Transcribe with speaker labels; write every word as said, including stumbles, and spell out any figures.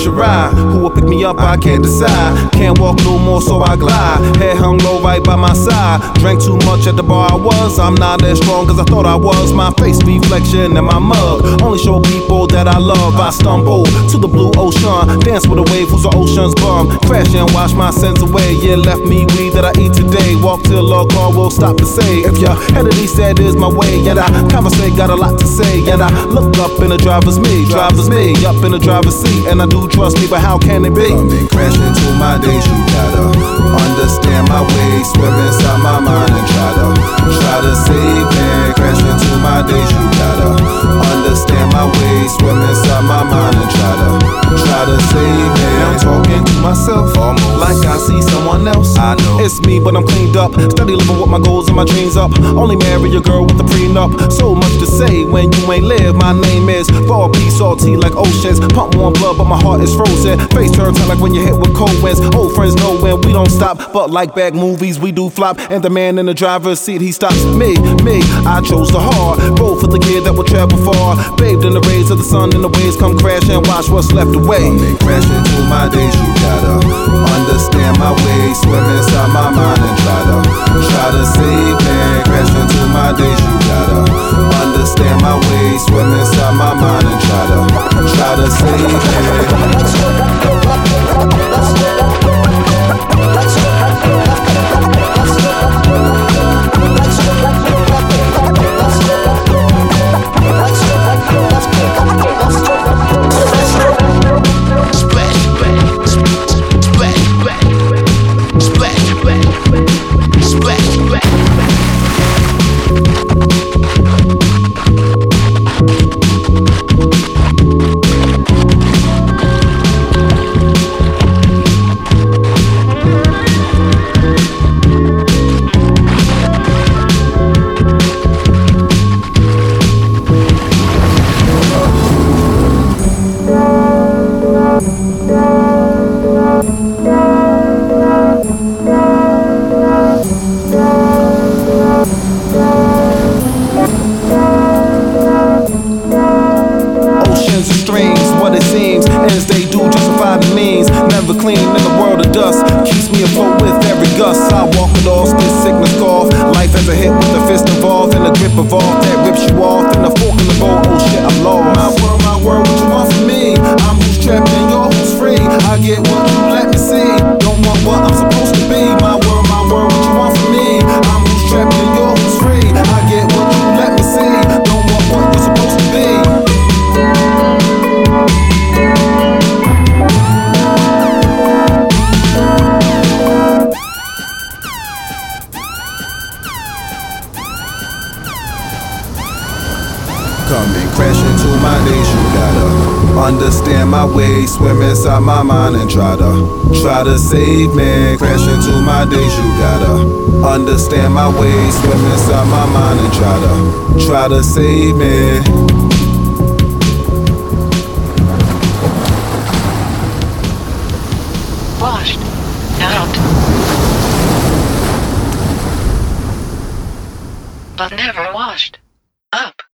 Speaker 1: should ride? Who will pick me up? I can't decide. Can't walk no more, so I glide. Head hung low right by my side. Drank too much at the bar I was. I'm not as strong as I thought I was. My face reflection in my mug only show people that I love. I stumble to the blue ocean, dance with a wave who's the ocean's bum. Crash and wash my sins away. Yeah, left me weed that I eat today. Walk till a car will stop to say, if you're headed east, that is my way. And I conversate, got a lot to say. And I look up in the driver's me, driver's me, up in the driver's seat. And I do trust me, but how can it be?
Speaker 2: Coming crashing into my days, you gotta understand my way. Swim inside my mind and try to, try to save me. Crash into my days, you gotta understand my way. Swim inside my mind and try to, try to save me.
Speaker 1: I'm talking to myself, almost like I see someone else.
Speaker 2: I know
Speaker 1: it's me, but I'm cleaned up. Steady living with my goals and my dreams up. Only marry a girl with a prenup. So much to say when you ain't live. My name is Ball B, salty like oceans. Pump warm blood, but my heart is frozen. Face turns out like when you hit with cold winds. Old friends know when we don't stop, but like bad movies, we do flop. And the man in the driver's seat, he stops me, me. I chose the hard road for the kid that will travel far. Bathed in the rays of the sun and the waves come crash and wash what's left away.
Speaker 2: Coming crashing into my days, you gotta understand my way. Swim inside my mind and try to, try to save me. Crash into my days, you gotta understand my way. Swim inside my mind and try to, try to save me.
Speaker 1: What it seems, as they do justify the means. Never clean in a world of dust. Keeps me afloat with every gust. I walk with all spit, sickness, cough. Life has a hit with the fist involved, and the grip involved that rips you off. And the fork in the bowl, oh shit, I'm lost. My world, my world, what you want from me? I'm who's trapped and you're who's free. I get what you let me see. Don't want what I'm supposed to be. My world, my world, what you want from me? I'm who's trapped and you're who's free. I get what you let me see. Don't want what you're supposed to be.
Speaker 2: Coming crashing into my days, you gotta understand my way. Swim inside my mind and try to, try to save me. Crash into my days, you gotta understand my way. Swim inside my mind and try to, try to save me.